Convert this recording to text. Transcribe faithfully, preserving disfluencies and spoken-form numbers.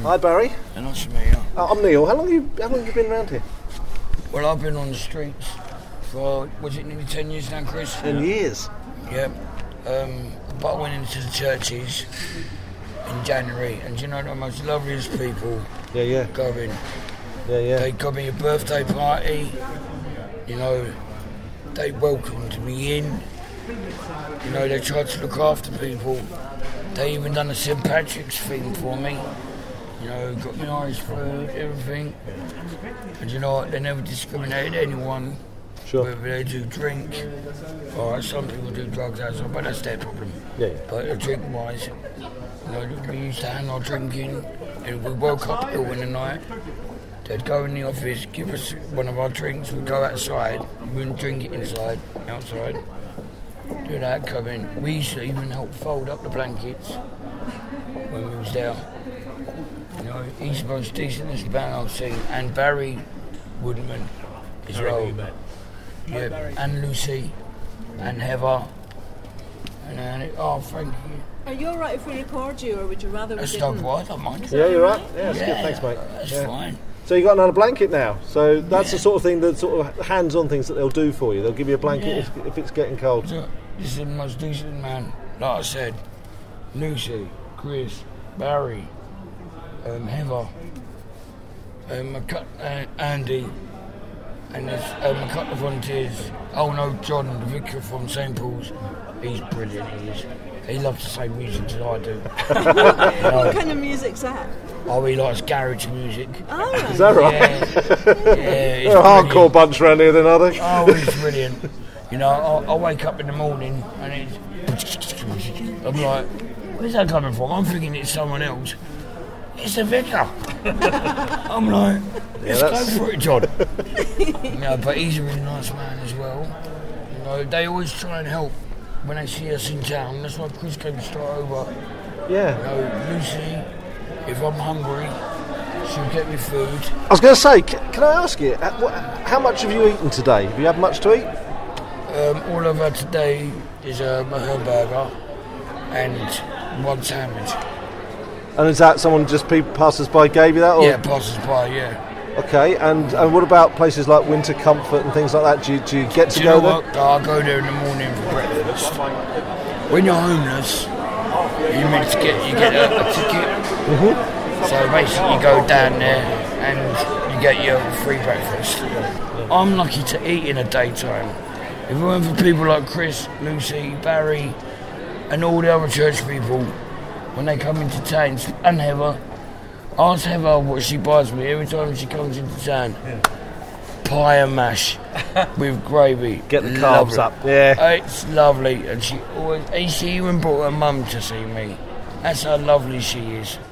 Hi, Barry. And nice to meet you. Uh, I'm Neil. How long have you, how long have you been around here? Well, I've been on the streets for, was it nearly ten years now, Chris? Ten years. Yeah. Um, but I went into the churches in January, and you know, the most loveliest people Yeah, yeah. going. Yeah, yeah. They got me a birthday party, you know, they welcomed me in, you know, they tried to look after people. They even done a Saint Patrick's thing for me, you know, got me Irish food, everything. And you know what, they never discriminated anyone, Sure. whether they do drink, or some people do drugs outside, but that's their problem. Yeah, yeah. But uh, drink-wise, you know, we used to hang out drinking, and we woke up ill in the night. They'd go in the office, give us one of our drinks, we'd go outside, we wouldn't drink it inside, outside. Do that, come in. We used to even help fold up the blankets when we was there. You know, he's the most decentest band I've seen. And Barry Woodman as well. Yeah, and Lucy, and Heather. And, and oh, thank you. Are you alright if we record you, or would you rather we That's didn't? not what I don't mind. Yeah, you're right. Yeah, that's Yeah, good. Thanks, mate. That's Yeah. fine. So you got another blanket now. So that's Yeah. the sort of thing, that sort of hands-on things that they'll do for you. They'll give you a blanket Yeah. if, if it's getting cold. So, this is the most decent man. Like I said, Lucy, Chris, Barry, um, Heather, um, a cou- uh, Andy, and there's um, a couple of volunteers. Oh no, John, the vicar from Saint Paul's. He's brilliant, he is. He loves the same music as I do. You know, What kind of music's that? oh, he likes garage music. Oh, right. Is that right? Yeah, yeah, he's They're a hardcore brilliant. bunch around here, then, are they? Oh, it's brilliant. You know, I, I wake up in the morning and it's... I'm like, where's that coming from? I'm thinking it's someone else. It's the vicar. I'm like, let's Yeah, go that's- for it, John. You know, but he's a really nice man as well. You know, they always try and help when they see us in town. That's why Chris came straight over. You Yeah. know, Lucy, if I'm hungry, she'll get me food. I was going to say, can, can I ask you, uh, what, how much have you eaten today? Have you had much to eat? Um, all I've had today is um, a hamburger and one sandwich. And is that someone just people passers-by gave you that? Or? Yeah, passes by, yeah. Okay, and, and what about places like Winter Comfort and things like that? Do you, do you get to Do you go know there? what? I go there in the morning for breakfast. When you're homeless, you meant to get you get a, a ticket. Mm-hmm. So basically, you go down there and you get your free breakfast. I'm lucky to eat in the daytime. If it weren't for people like Chris, Lucy, Barry, and all the other church people, when they come into town, and Heather, ask Heather what she buys me every time she comes into town. Pie and mash with gravy. Get the carbs Lovely. up, yeah. It's lovely, and she always. And she even brought her mum to see me. That's how lovely she is.